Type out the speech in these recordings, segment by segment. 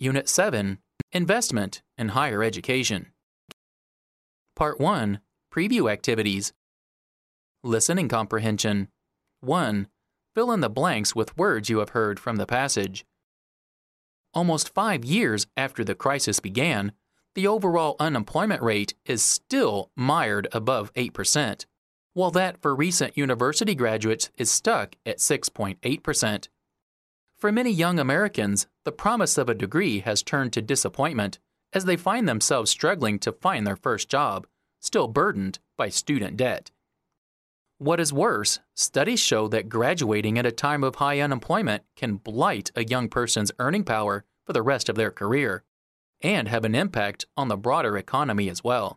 Unit 7, Investment in Higher Education. Part 1, Preview Activities. Listening Comprehension. 1. Fill in the blanks with words you have heard from the passage. Almost 5 years after the crisis began, the overall unemployment rate is still mired above 8%, while that for recent university graduates is stuck at 6.8%. For many young Americans, the promise of a degree has turned to disappointment as they find themselves struggling to find their first job, still burdened by student debt. What is worse, studies show that graduating at a time of high unemployment can blight a young person's earning power for the rest of their career and have an impact on the broader economy as well.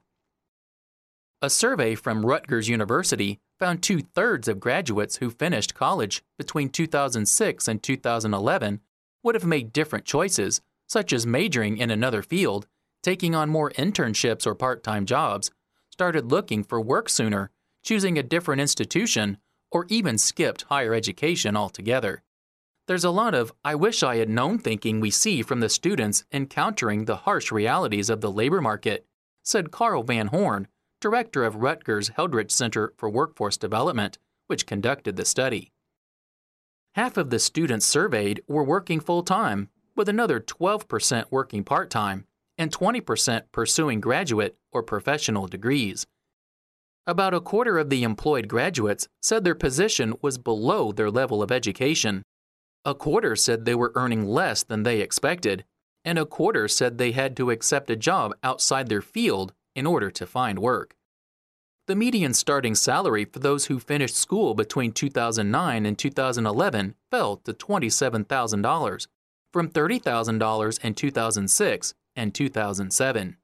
A survey from Rutgers University found 2/3 of graduates who finished college between 2006 and 2011 would have made different choices, such as majoring in another field, taking on more internships or part-time jobs, started looking for work sooner, choosing a different institution, or even skipped higher education altogether. There's a lot of "I wish I had known" thinking we see from the students encountering the harsh realities of the labor market, said Carl Van Horn, director of Rutgers Heldrich Center for Workforce Development, which conducted the study. Half of the students surveyed were working full-time, with another 12% working part-time, and 20% pursuing graduate or professional degrees. About a quarter of the employed graduates said their position was below their level of education. A quarter said they were earning less than they expected, and a quarter said they had to accept a job outside their field in order to find work. The median starting salary for those who finished school between 2009 and 2011 fell to $27,000, from $30,000 in 2006 and 2007.